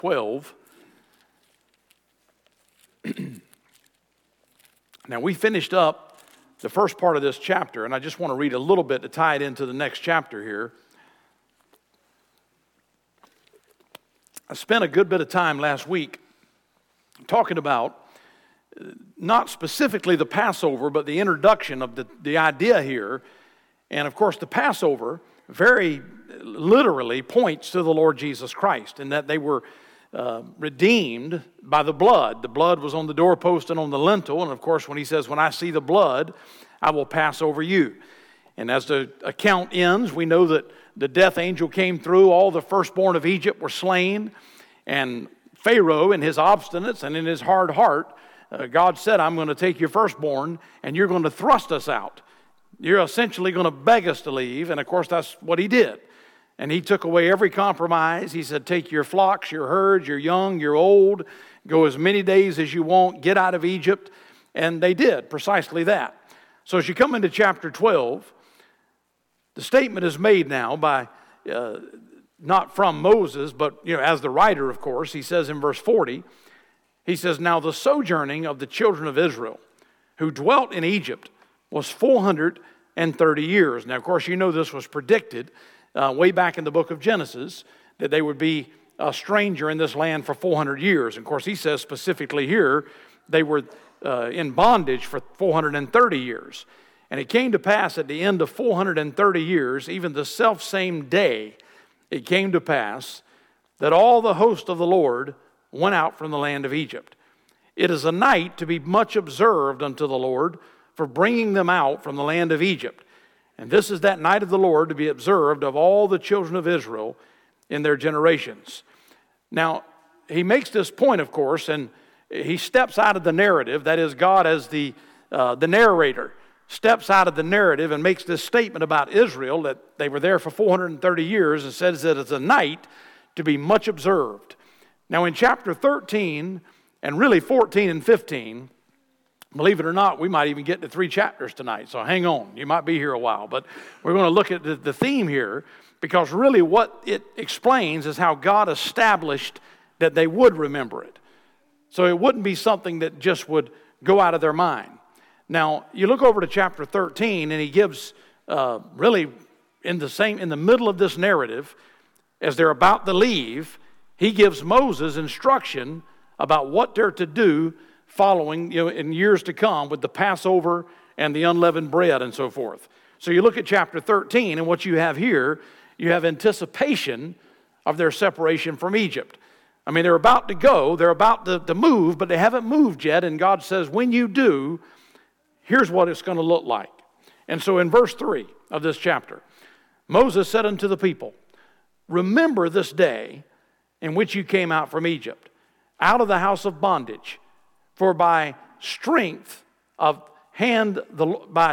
12. Now, we finished up the first part of this chapter, and I just want to read a little bit to tie it into the next chapter here. I spent a good bit of time last week talking about not specifically the Passover, but the introduction of the idea here. And of course, the Passover very literally points to the Lord Jesus Christ, in that they were redeemed by the blood. The blood was on the doorpost and on the lintel. And of course, when he says, when I see the blood, I will pass over you. And as the account ends, we know that the death angel came through. All the firstborn of Egypt were slain. And Pharaoh, in his obstinance and in his hard heart, God said, I'm going to take your firstborn and you're going to thrust us out. You're essentially going to beg us to leave. And of course, that's what he did. And he took away every compromise. He said, take your flocks, your herds, your young, your old, go as many days as you want, get out of Egypt. And they did precisely that. So as you come into chapter 12, the statement is made now by, not from Moses, but as the writer, of course. He says in verse 40, he says, now the sojourning of the children of Israel who dwelt in Egypt was 430 years. Now, of course, this was predicted way back in the book of Genesis, that they would be a stranger in this land for 400 years. And of course, he says specifically here, they were in bondage for 430 years. And it came to pass at the end of 430 years, even the selfsame day, it came to pass that all the host of the Lord went out from the land of Egypt. It is a night to be much observed unto the Lord for bringing them out from the land of Egypt. And this is that night of the Lord to be observed of all the children of Israel in their generations. Now, he makes this point, of course, and he steps out of the narrative. That is, God as the narrator steps out of the narrative and makes this statement about Israel, that they were there for 430 years, and says that it's a night to be much observed. Now, in chapter 13, and really 14 and 15, believe it or not, we might even get to 3 chapters tonight, so hang on. You might be here a while, but we're going to look at the theme here, because really what it explains is how God established that they would remember it. So it wouldn't be something that just would go out of their mind. Now, you look over to chapter 13, and he gives really in the middle of this narrative, as they're about to leave, he gives Moses instruction about what they're to do following, in years to come, with the Passover and the unleavened bread and so forth. So you look at chapter 13, and what you have here, you have anticipation of their separation from Egypt. I mean, they're about to go, they're about to move, but they haven't moved yet, and God says, when you do, here's what it's going to look like. And so in verse 3 of this chapter, Moses said unto the people, remember this day in which you came out from Egypt, out of the house of bondage. For by strength of hand, the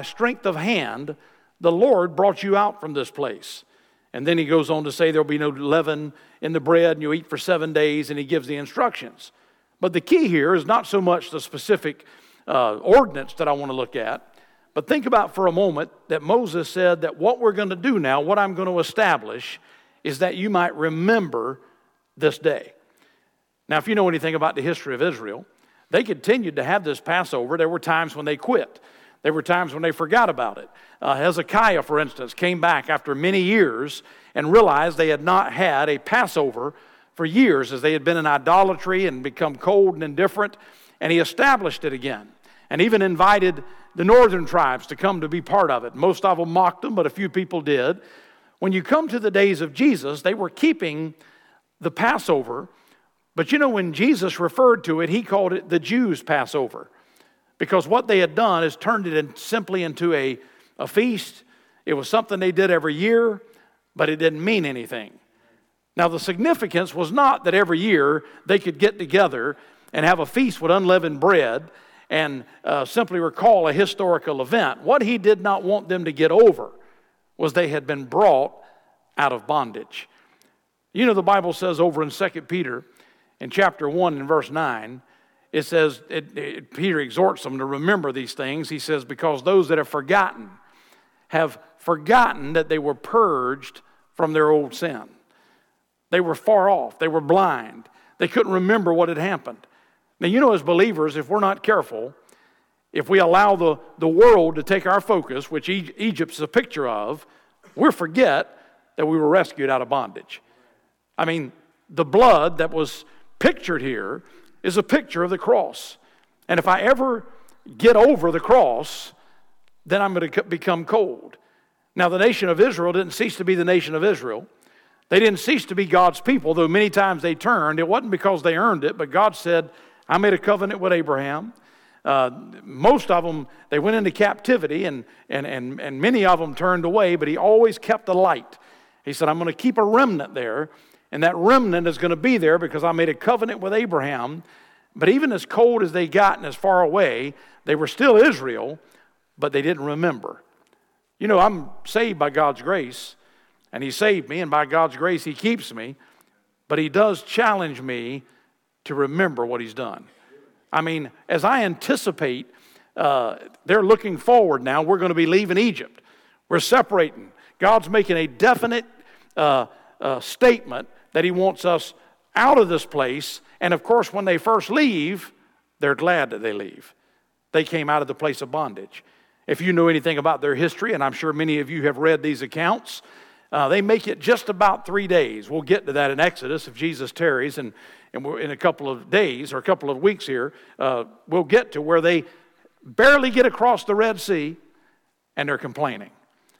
Lord brought you out from this place. And then he goes on to say there'll be no leaven in the bread, and you eat for 7 days, and he gives the instructions. But the key here is not so much the specific ordinance that I want to look at, but think about for a moment that Moses said that what we're going to do now, what I'm going to establish, is that you might remember this day. Now, if you know anything about the history of Israel, they continued to have this Passover. There were times when they quit. There were times when they forgot about it. Hezekiah, for instance, came back after many years and realized they had not had a Passover for years, as they had been in idolatry and become cold and indifferent, and he established it again, and even invited the northern tribes to come to be part of it. Most of them mocked them, but a few people did. When you come to the days of Jesus, they were keeping the Passover, but when Jesus referred to it, he called it the Jews' Passover, because what they had done is turned it simply into a feast. It was something they did every year, but it didn't mean anything. Now, the significance was not that every year they could get together and have a feast with unleavened bread and simply recall a historical event. What he did not want them to get over was they had been brought out of bondage. The Bible says over in 2 Peter, in chapter 1 and verse 9, it says, Peter exhorts them to remember these things. He says, because those that have forgotten that they were purged from their old sin. They were far off. They were blind. They couldn't remember what had happened. Now, you know, as believers, if we're not careful, if we allow the world to take our focus, which Egypt's a picture of, we'll forget that we were rescued out of bondage. I mean, the blood that was pictured here is a picture of the cross. And if I ever get over the cross, then I'm going to become cold. Now, the nation of Israel didn't cease to be the nation of Israel. They didn't cease to be God's people, though many times they turned. It wasn't because they earned it, but God said, I made a covenant with Abraham. Most of them, they went into captivity, and many of them turned away, but he always kept the light. He said, I'm going to keep a remnant there, and that remnant is going to be there because I made a covenant with Abraham. But even as cold as they got and as far away, they were still Israel, but they didn't remember. You know, I'm saved by God's grace, and he saved me, and by God's grace he keeps me, but he does challenge me to remember what he's done. I mean, as I anticipate, they're looking forward now. We're going to be leaving Egypt. We're separating. God's making a definite statement that he wants us out of this place. And of course, when they first leave, they're glad that they leave. They came out of the place of bondage. If you know anything about their history, and I'm sure many of you have read these accounts, they make it just about 3 days. We'll get to that in Exodus if Jesus tarries, and we're in a couple of days or a couple of weeks here, we'll get to where they barely get across the Red Sea and they're complaining.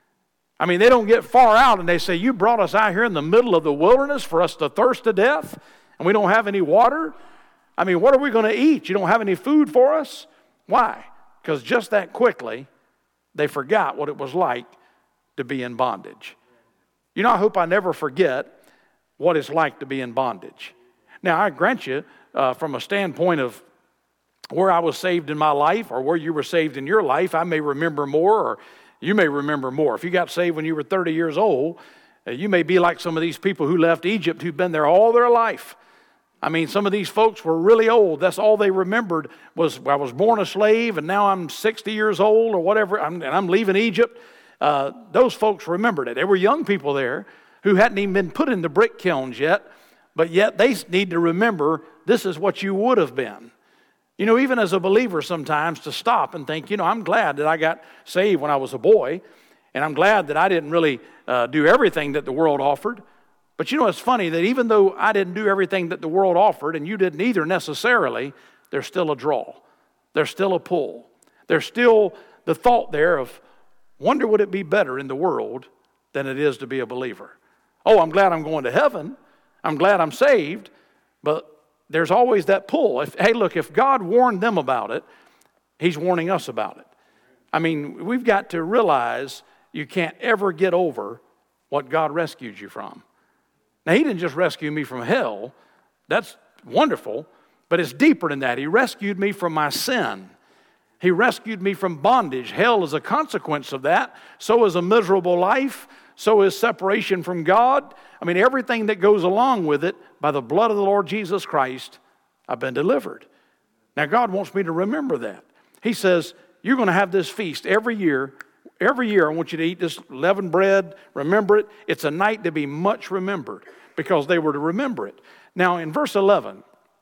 I mean, they don't get far out and they say, you brought us out here in the middle of the wilderness for us to thirst to death and we don't have any water? I mean, what are we going to eat? You don't have any food for us? Why? Because just that quickly, they forgot what it was like to be in bondage. You know, I hope I never forget what it's like to be in bondage. Now, I grant you, from a standpoint of where I was saved in my life or where you were saved in your life, I may remember more or you may remember more. If you got saved when you were 30 years old, you may be like some of these people who left Egypt who've been there all their life. I mean, some of these folks were really old. That's all they remembered was, I was born a slave and now I'm 60 years old or whatever, and I'm leaving Egypt. Those folks remembered it. There were young people there who hadn't even been put in the brick kilns yet, but yet they need to remember this is what you would have been. You know, even as a believer sometimes to stop and think, you know, I'm glad that I got saved when I was a boy, and I'm glad that I didn't really do everything that the world offered. But you know, it's funny that even though I didn't do everything that the world offered, and you didn't either necessarily, there's still a draw. There's still a pull. There's still the thought there of, wonder would it be better in the world than it is to be a believer? Oh, I'm glad I'm going to heaven. I'm glad I'm saved. But there's always that pull. If God warned them about it, he's warning us about it. I mean, we've got to realize you can't ever get over what God rescued you from. Now, he didn't just rescue me from hell. That's wonderful, but it's deeper than that. He rescued me from my sin. He rescued me from bondage. Hell is a consequence of that. So is a miserable life. So is separation from God. I mean, everything that goes along with it, by the blood of the Lord Jesus Christ, I've been delivered. Now, God wants me to remember that. He says, you're going to have this feast every year. Every year, I want you to eat this leavened bread. Remember it. It's a night to be much remembered because they were to remember it. Now, in verse 11,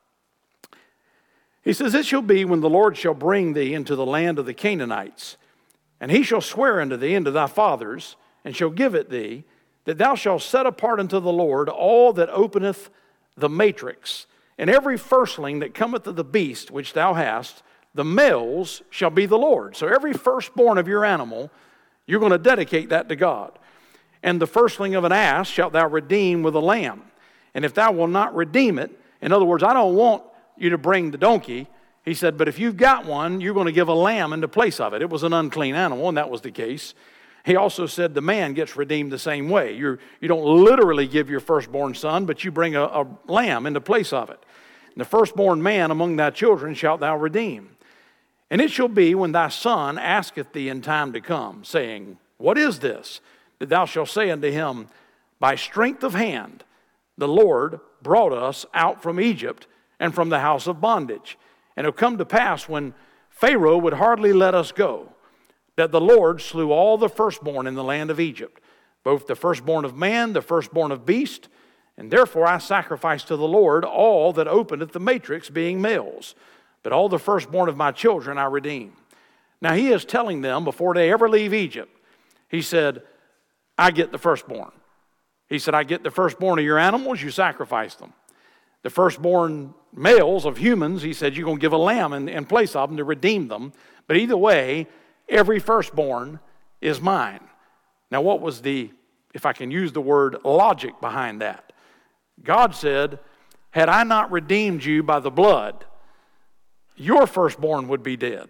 he says, it shall be when the Lord shall bring thee into the land of the Canaanites, and he shall swear unto thee and to thy fathers, and shall give it thee, that thou shalt set apart unto the Lord all that openeth the matrix, and every firstling that cometh of the beast which thou hast, the males shall be the Lord. So every firstborn of your animal, you're going to dedicate that to God. And the firstling of an ass shalt thou redeem with a lamb. And if thou wilt not redeem it, in other words, I don't want you to bring the donkey. He said, but if you've got one, you're going to give a lamb in the place of it. It was an unclean animal, and that was the case. He also said the man gets redeemed the same way. You don't literally give your firstborn son, but you bring a lamb in the place of it. And the firstborn man among thy children shalt thou redeem. And it shall be when thy son asketh thee in time to come, saying, what is this? That thou shalt say unto him, by strength of hand the Lord brought us out from Egypt and from the house of bondage. And it will come to pass when Pharaoh would hardly let us go, that the Lord slew all the firstborn in the land of Egypt, both the firstborn of man, the firstborn of beast, And therefore I sacrifice to the Lord all that openeth the matrix, being males. But all the firstborn of my children I redeem. Now he is telling them before they ever leave Egypt, he said, I get the firstborn. He said, I get the firstborn of your animals, you sacrifice them. The firstborn males of humans, he said, you're going to give a lamb in place of them to redeem them. But either way, every firstborn is mine. Now what was the, if I can use the word, logic behind that? God said, had I not redeemed you by the blood, your firstborn would be dead.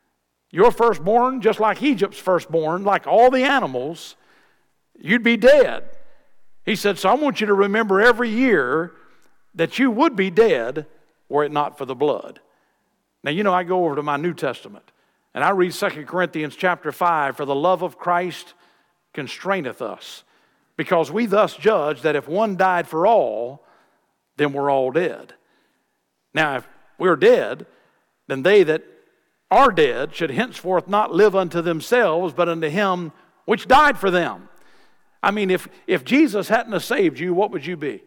Your firstborn, just like Egypt's firstborn, like all the animals, you'd be dead. He said, so I want you to remember every year that you would be dead were it not for the blood. Now, you know, I go over to my New Testament, and I read 2 Corinthians chapter 5, for the love of Christ constraineth us, because we thus judge that if one died for all, then we're all dead. Now, if we're dead, then they that are dead should henceforth not live unto themselves, but unto him which died for them. I mean, if Jesus hadn't have saved you, what would you be?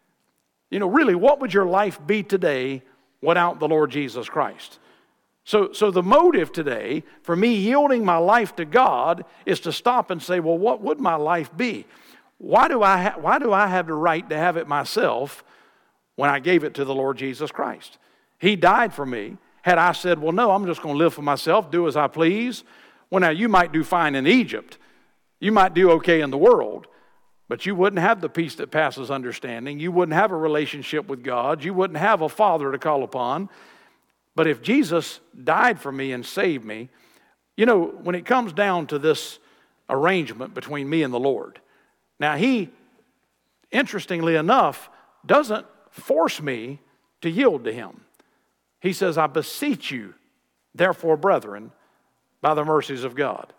You know, really, what would your life be today without the Lord Jesus Christ? So the motive today for me yielding my life to God is to stop and say, well, what would my life be? Why do I have the right to have it myself when I gave it to the Lord Jesus Christ? He died for me. Had I said, well, no, I'm just going to live for myself, do as I please. Well, now, you might do fine in Egypt. You might do okay in the world, but you wouldn't have the peace that passes understanding. You wouldn't have a relationship with God. You wouldn't have a Father to call upon. But if Jesus died for me and saved me, you know, when it comes down to this arrangement between me and the Lord, now he, interestingly enough, doesn't force me to yield to him. He says, I beseech you, therefore, brethren, by the mercies of God.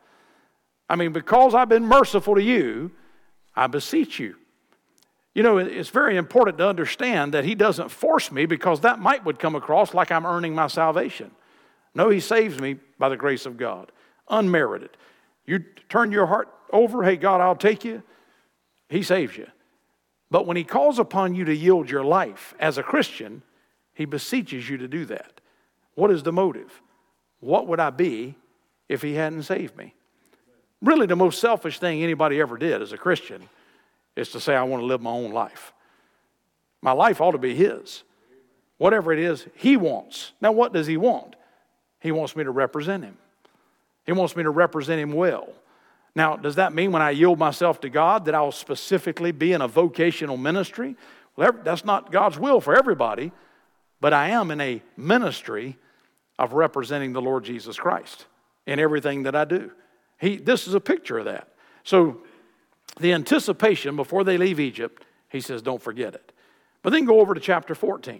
I mean, because I've been merciful to you, I beseech you. You know, it's very important to understand that he doesn't force me, because that would come across like I'm earning my salvation. No, he saves me by the grace of God, unmerited. You turn your heart over, hey, God, I'll take you. He saves you. But when he calls upon you to yield your life as a Christian, he beseeches you to do that. What is the motive? What would I be if he hadn't saved me? Really, the most selfish thing anybody ever did as a Christian is to say, I want to live my own life. My life ought to be his. Whatever it is he wants. Now, what does he want? He wants me to represent him. He wants me to represent him well. Now, does that mean when I yield myself to God that I'll specifically be in a vocational ministry? Well, that's not God's will for everybody, but I am in a ministry of representing the Lord Jesus Christ in everything that I do. This is a picture of that. So the anticipation before they leave Egypt, he says, don't forget it. But then go over to chapter 14.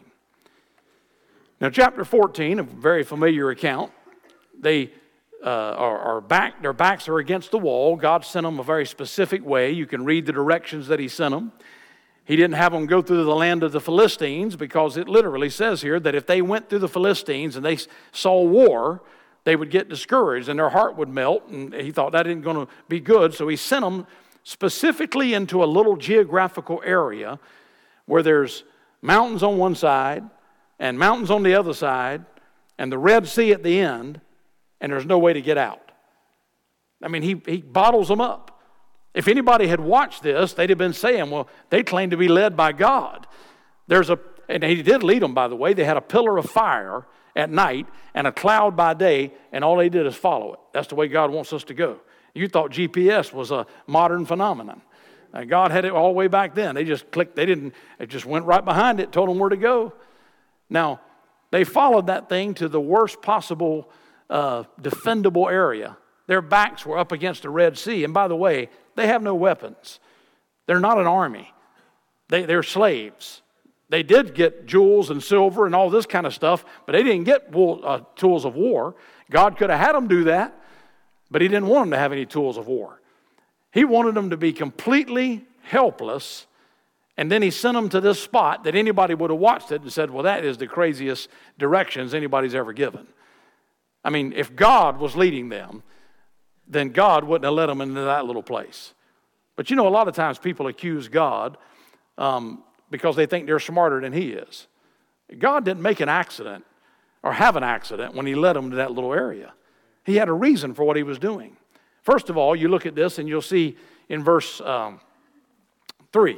Now, chapter 14, a very familiar account. They their backs are against the wall. God sent them a very specific way. You can read the directions that he sent them. He didn't have them go through the land of the Philistines, because it literally says here that if they went through the Philistines and they saw war, they would get discouraged and their heart would melt, and he thought that isn't going to be good. So he sent them specifically into a little geographical area where there's mountains on one side and mountains on the other side and the Red Sea at the end, and there's no way to get out. I mean, he bottles them up. If anybody had watched this, they'd have been saying, well, they claim to be led by God. And he did lead them, by the way. They had a pillar of fire at night and a cloud by day, and all they did is follow it. That's the way God wants us to go. You thought GPS was a modern phenomenon. God had it all the way back then. They just clicked, it just went right behind it, told them where to go. Now, they followed that thing to the worst possible defendable area. Their backs were up against the Red Sea. And by the way, they have no weapons. They're not an army. They're slaves. They did get jewels and silver and all this kind of stuff, but they didn't get tools of war. God could have had them do that, but he didn't want them to have any tools of war. He wanted them to be completely helpless, and then he sent them to this spot that anybody would have watched it and said, well, that is the craziest directions anybody's ever given. I mean, if God was leading them, then God wouldn't have let them into that little place. But you know, a lot of times people accuse God because they think they're smarter than he is. God didn't make an accident or have an accident when he led them to that little area. He had a reason for what he was doing. First of all, you look at this and you'll see in verse 3.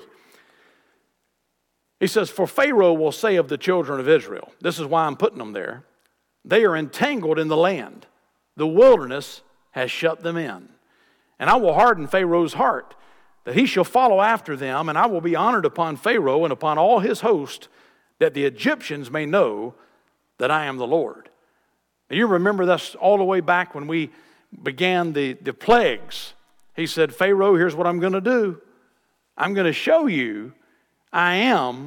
He says, "For Pharaoh will say of the children of Israel," this is why I'm putting them there, "they are entangled in the land. The wilderness has shut them in. And I will harden Pharaoh's heart, that he shall follow after them, and I will be honored upon Pharaoh and upon all his host, that the Egyptians may know that I am the Lord." Now, you remember this all the way back when we began the plagues. He said, "Pharaoh, here's what I'm going to do. I'm going to show you I am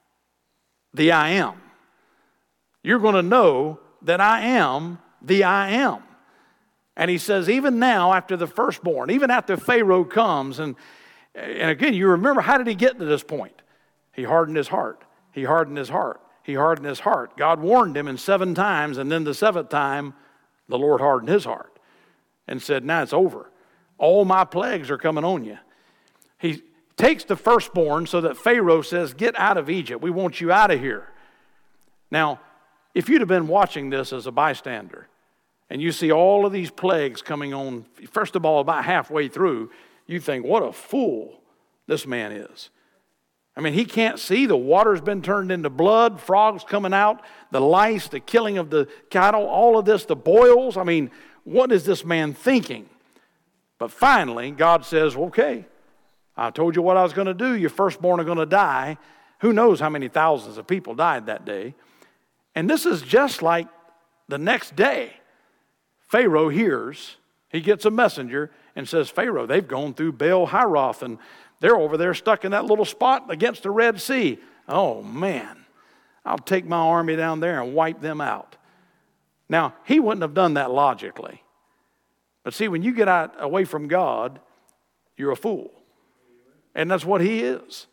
the I am. You're going to know that I am the I am." And he says, even now, after the firstborn, even after Pharaoh comes, and again, you remember, how did he get to this point? He hardened his heart. He hardened his heart. He hardened his heart. God warned him in 7 times, and then the 7th time, the Lord hardened his heart and said, "Now it's over. All my plagues are coming on you." He takes the firstborn so that Pharaoh says, "Get out of Egypt. We want you out of here." Now, if you'd have been watching this as a bystander, and you see all of these plagues coming on, first of all, about halfway through, you think, what a fool this man is. I mean, he can't see. The water's been turned into blood, frogs coming out, the lice, the killing of the cattle, all of this, the boils. I mean, what is this man thinking? But finally, God says, "Okay, I told you what I was going to do. Your firstborn are going to die." Who knows how many thousands of people died that day. And this is just like the next day. Pharaoh hears, he gets a messenger and says, "Pharaoh, they've gone through Baal-Haroth and they're over there stuck in that little spot against the Red Sea. Oh man, I'll take my army down there and wipe them out." Now, he wouldn't have done that logically. But see, when you get out away from God, you're a fool. And that's what he is.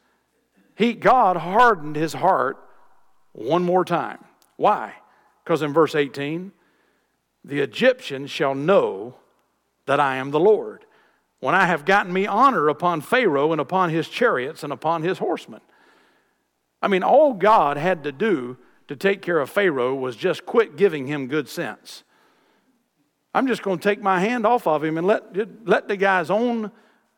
God hardened his heart one more time. Why? Because in verse 18, "The Egyptians shall know that I am the Lord, when I have gotten me honor upon Pharaoh and upon his chariots and upon his horsemen." I mean, all God had to do to take care of Pharaoh was just quit giving him good sense. I'm just going to take my hand off of him and let the guy's own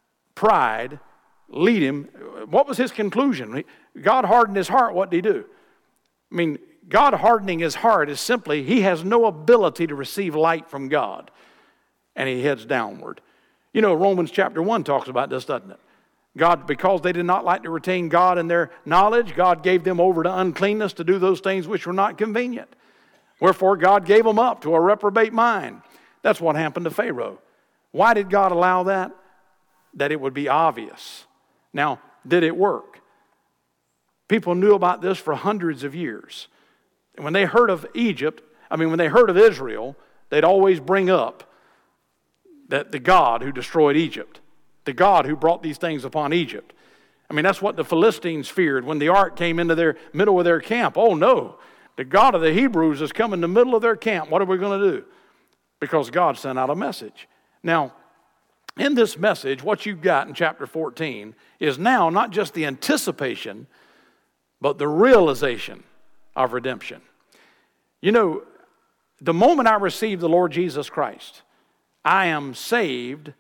pride lead him. What was his conclusion? God hardened his heart. What did he do? I mean, God hardening his heart is simply, he has no ability to receive light from God, and he heads downward. You know, Romans chapter 1 talks about this, doesn't it? God, because they did not like to retain God in their knowledge, God gave them over to uncleanness to do those things which were not convenient. Wherefore God gave them up to a reprobate mind. That's what happened to Pharaoh. Why did God allow that? That it would be obvious. Now, did it work? People knew about this for hundreds of years. And when they heard of when they heard of Israel, they'd always bring up that the God who destroyed Egypt, the God who brought these things upon Egypt. I mean, that's what the Philistines feared when the ark came into their middle of their camp. Oh no, the God of the Hebrews is coming in the middle of their camp. What are we going to do? Because God sent out a message. Now, in this message, what you've got in chapter 14 is now not just the anticipation, but the realization of redemption. You know, the moment I received the Lord Jesus Christ, I am saved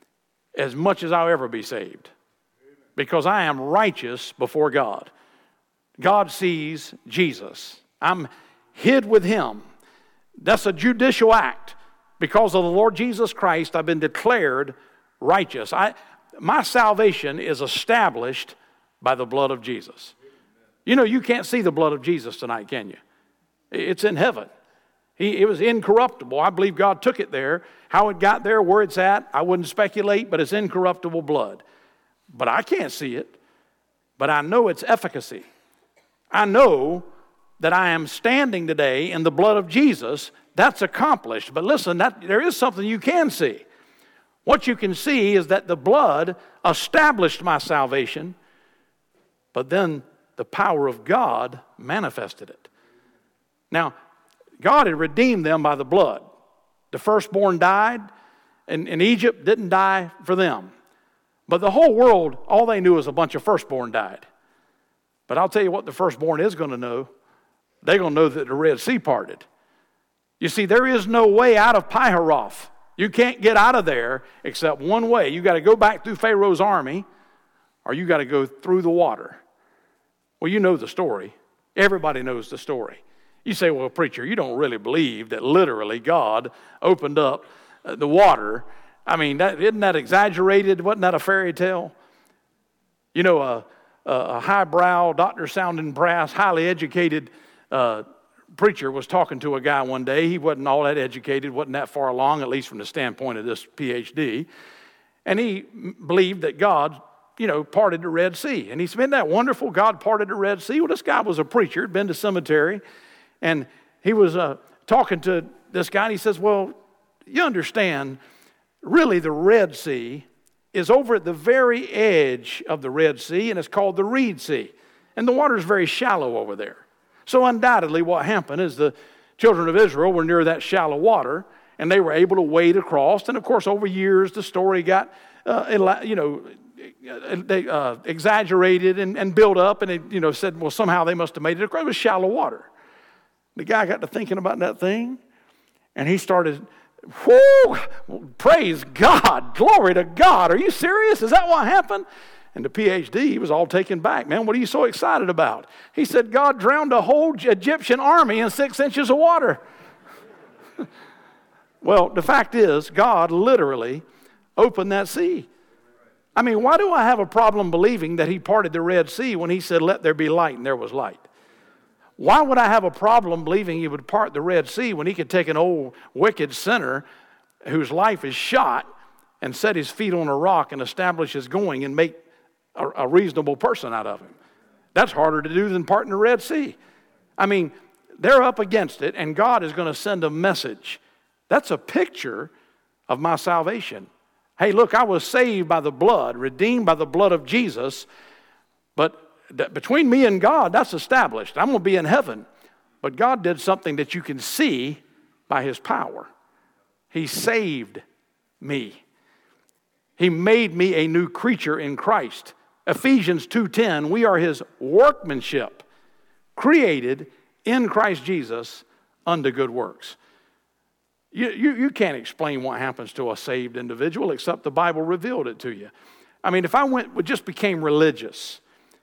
as much as I'll ever be saved, because I am righteous before God. God sees Jesus. I'm hid with him. That's a judicial act. Because of the Lord Jesus Christ, I've been declared righteous. My salvation is established by the blood of Jesus. You know, you can't see the blood of Jesus tonight, can you? It's in heaven. It was incorruptible. I believe God took it there. How it got there, where it's at, I wouldn't speculate, but it's incorruptible blood. But I can't see it. But I know its efficacy. I know that I am standing today in the blood of Jesus. That's accomplished. But listen, there is something you can see. What you can see is that the blood established my salvation, but then the power of God manifested it. Now, God had redeemed them by the blood. The firstborn died, and Egypt didn't die for them. But the whole world, all they knew was a bunch of firstborn died. But I'll tell you what the firstborn is going to know. They're going to know that the Red Sea parted. You see, there is no way out of Pi-hahiroth. You can't get out of there except one way. You got to go back through Pharaoh's army, or you got to go through the water. Well, you know the story. Everybody knows the story. You say, well, preacher, you don't really believe that literally God opened up the water. I mean, isn't that exaggerated? Wasn't that a fairy tale? You know, a highbrow, doctor-sounding brass, highly educated preacher was talking to a guy one day. He wasn't all that educated, wasn't that far along, at least from the standpoint of this PhD. And he believed that God, parted the Red Sea. And he said, isn't that wonderful? God parted the Red Sea. Well, this guy was a preacher, had been to cemetery. And he was talking to this guy, and he says, well, you understand, really the Red Sea is over at the very edge of the Red Sea, and it's called the Reed Sea. And the water is very shallow over there. So undoubtedly what happened is the children of Israel were near that shallow water, and they were able to wade across. And of course, over years, the story got, exaggerated and built up, and it, said, well, somehow they must have made it across. It was shallow water. The guy got to thinking about that thing, and he started, whoo, praise God, glory to God. Are you serious? Is that what happened? And the PhD, he was all taken back. Man, what are you so excited about? He said, God drowned a whole Egyptian army in 6 inches of water. Well, the fact is, God literally opened that sea. I mean, why do I have a problem believing that he parted the Red Sea when he said, let there be light, and there was light? Why would I have a problem believing he would part the Red Sea when he could take an old wicked sinner whose life is shot and set his feet on a rock and establish his going and make a reasonable person out of him? That's harder to do than parting the Red Sea. I mean, they're up against it, and God is going to send a message. That's a picture of my salvation. Hey, look, I was saved by the blood, redeemed by the blood of Jesus, but between me and God, that's established. I'm going to be in heaven. But God did something that you can see by his power. He saved me. He made me a new creature in Christ. Ephesians 2:10, we are his workmanship, created in Christ Jesus unto good works. You can't explain what happens to a saved individual except the Bible revealed it to you. I mean, if I just became religious,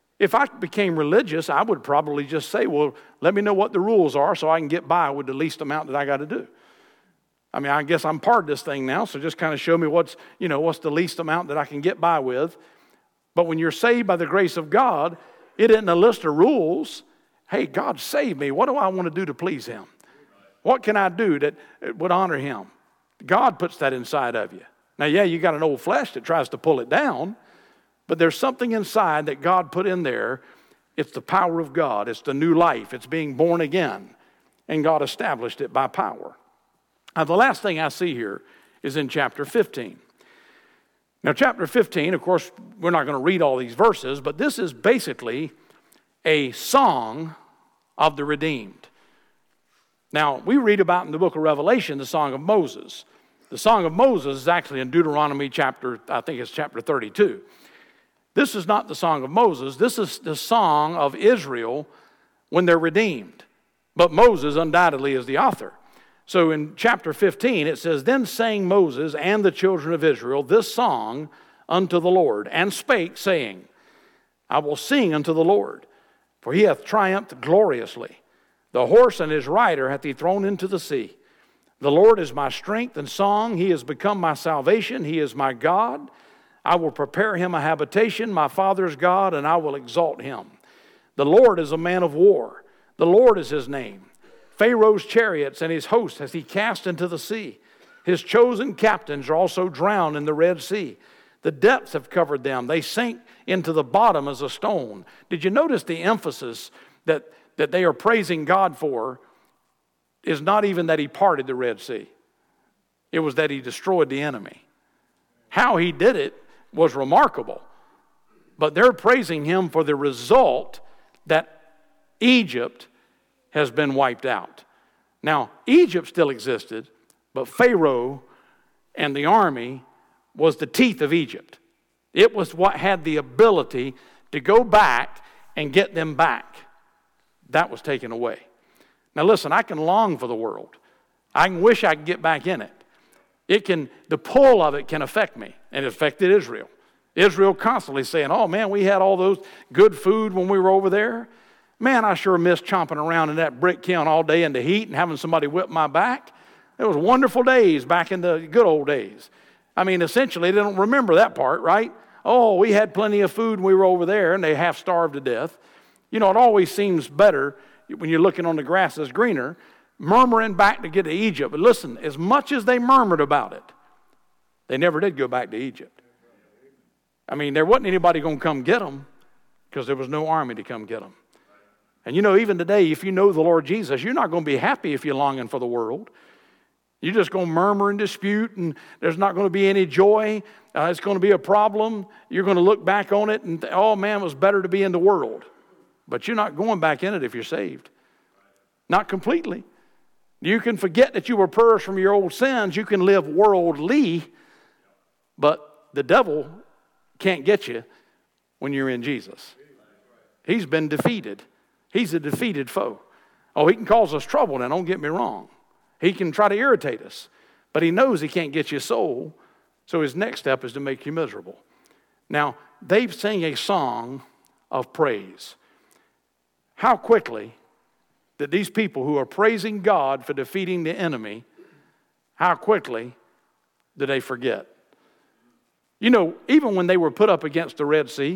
I would probably just say, well, let me know what the rules are so I can get by with the least amount that I got to do. I mean, I guess I'm part of this thing now, so just kind of show me what's the least amount that I can get by with. But when you're saved by the grace of God, it isn't a list of rules. Hey, God saved me. What do I want to do to please him? What can I do that would honor him? God puts that inside of you. Now, yeah, you got an old flesh that tries to pull it down, but there's something inside that God put in there. It's the power of God. It's the new life. It's being born again. And God established it by power. Now, the last thing I see here is in chapter 15. Now, chapter 15, of course, we're not going to read all these verses, but this is basically a song of the redeemed. Now, we read about in the book of Revelation the Song of Moses. The Song of Moses is actually in Deuteronomy chapter 32. This is not the Song of Moses. This is the song of Israel when they're redeemed. But Moses undoubtedly is the author. So in chapter 15 it says, Then sang Moses and the children of Israel this song unto the Lord, and spake, saying, I will sing unto the Lord, for he hath triumphed gloriously. The horse and his rider hath he thrown into the sea. The Lord is my strength and song. He has become my salvation. He is my God. I will prepare him a habitation, my father's God, and I will exalt him. The Lord is a man of war. The Lord is his name. Pharaoh's chariots and his host has he cast into the sea. His chosen captains are also drowned in the Red Sea. The depths have covered them. They sink into the bottom as a stone. Did you notice the emphasis that they are praising God for is not even that he parted the Red Sea. It was that he destroyed the enemy. How he did it was remarkable. But they're praising him for the result that Egypt has been wiped out. Now, Egypt still existed, but Pharaoh and the army was the teeth of Egypt. It was what had the ability to go back and get them back, that was taken away. Now listen, I can long for the world. I can wish I could get back in it. The pull of it can affect me, and it affected Israel. Israel constantly saying, oh man, we had all those good food when we were over there. Man, I sure miss chomping around in that brick kiln all day in the heat and having somebody whip my back. It was wonderful days back in the good old days. I mean, essentially, they don't remember that part, right? Oh, we had plenty of food when we were over there, and they half starved to death. You know, it always seems better when you're looking on the grass that's greener, murmuring back to get to Egypt. But listen, as much as they murmured about it, they never did go back to Egypt. I mean, there wasn't anybody going to come get them because there was no army to come get them. And you know, even today, if you know the Lord Jesus, you're not going to be happy if you're longing for the world. You're just going to murmur and dispute, and there's not going to be any joy. It's going to be a problem. You're going to look back on it and think, oh man, it was better to be in the world. But you're not going back in it if you're saved. Not completely. You can forget that you were purged from your old sins. You can live worldly, but the devil can't get you when you're in Jesus. He's been defeated. He's a defeated foe. Oh, he can cause us trouble now, don't get me wrong. He can try to irritate us, but he knows he can't get your soul, so his next step is to make you miserable. Now, they sing a song of praise. How quickly did these people who are praising God for defeating the enemy, how quickly did they forget? You know, even when they were put up against the Red Sea,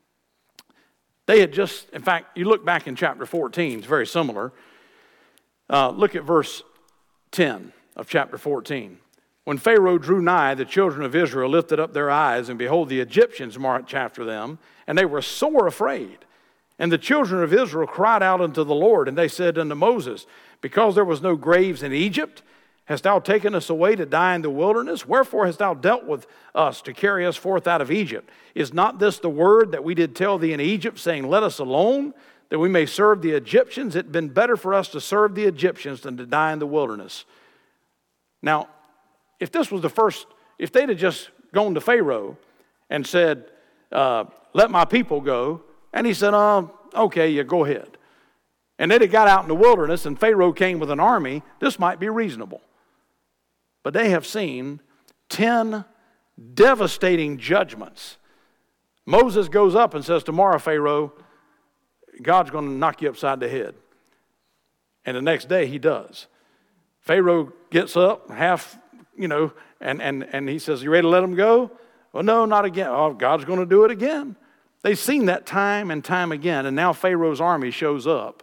they had just, in fact, you look back in chapter 14, it's very similar. Look at verse 10 of chapter 14. When Pharaoh drew nigh, the children of Israel lifted up their eyes, and behold, the Egyptians marched after them, and they were sore afraid. And the children of Israel cried out unto the Lord, and they said unto Moses, because there was no graves in Egypt, hast thou taken us away to die in the wilderness? Wherefore hast thou dealt with us to carry us forth out of Egypt? Is not this the word that we did tell thee in Egypt, saying, let us alone, that we may serve the Egyptians? It had been better for us to serve the Egyptians than to die in the wilderness. Now, if this was if they'd have just gone to Pharaoh and said, let my people go, and he said, okay, you go ahead. And they'd have got out in the wilderness and Pharaoh came with an army, this might be reasonable. But they have seen 10 devastating judgments. Moses goes up and says, tomorrow, Pharaoh, God's going to knock you upside the head. And the next day he does. Pharaoh gets up, and he says, you ready to let him go? Well, no, not again. Oh, God's going to do it again. They've seen that time and time again, and now Pharaoh's army shows up,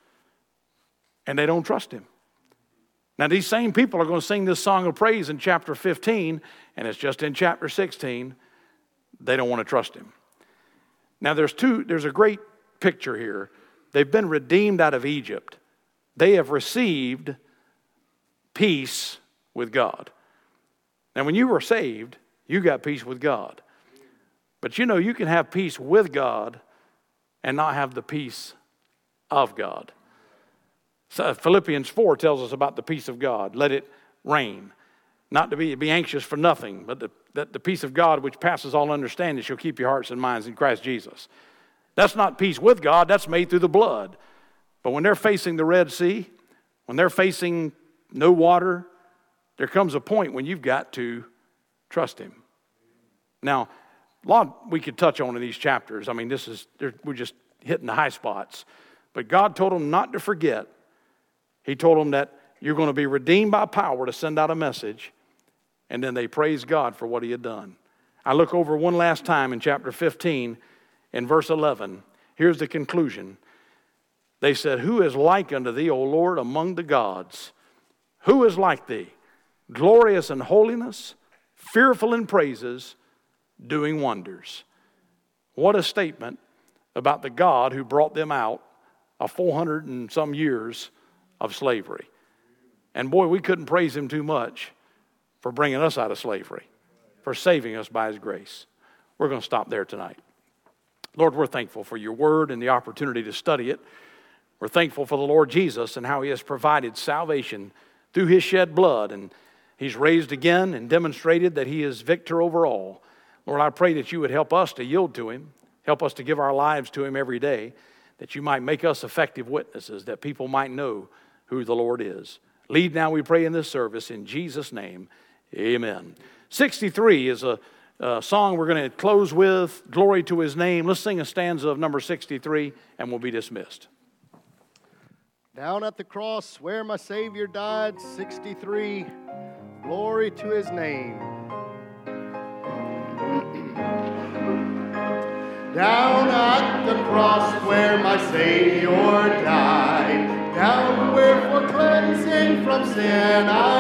and they don't trust him. Now, these same people are going to sing this song of praise in chapter 15, and it's just in chapter 16. They don't want to trust him. Now, there's a great picture here. They've been redeemed out of Egypt. They have received peace with God. Now, when you were saved, you got peace with God. But you know, you can have peace with God and not have the peace of God. So Philippians 4 tells us about the peace of God. Let it reign. Not to be anxious for nothing, but that the peace of God which passes all understanding shall keep your hearts and minds in Christ Jesus. That's not peace with God, that's made through the blood. But when they're facing the Red Sea, when they're facing no water, there comes a point when you've got to trust him. Now, a lot we could touch on in these chapters. I mean, we're just hitting the high spots. But God told them not to forget. He told them that you're going to be redeemed by power to send out a message. And then they praised God for what he had done. I look over one last time in chapter 15, in verse 11. Here's the conclusion. They said, who is like unto thee, O Lord, among the gods? Who is like thee? Glorious in holiness, fearful in praises, doing wonders. What a statement about the God who brought them out of 400 and some years of slavery. And boy, we couldn't praise him too much for bringing us out of slavery, for saving us by his grace. We're going to stop there tonight. Lord, we're thankful for your word and the opportunity to study it. We're thankful for the Lord Jesus and how he has provided salvation through his shed blood, and he's raised again and demonstrated that he is victor over all. Lord, I pray that you would help us to yield to him, Help us to give our lives to Him every day, that You might make us effective witnesses, that people might know who the Lord is. Lead now, we pray, in this service. In Jesus' name, amen. 63 is a song we're going to close with, Glory to His Name. Let's sing a stanza of number 63, and we'll be dismissed. Down at the cross where my Savior died, 63, glory to His name. Down at the cross where my Savior died, down where for cleansing from sin I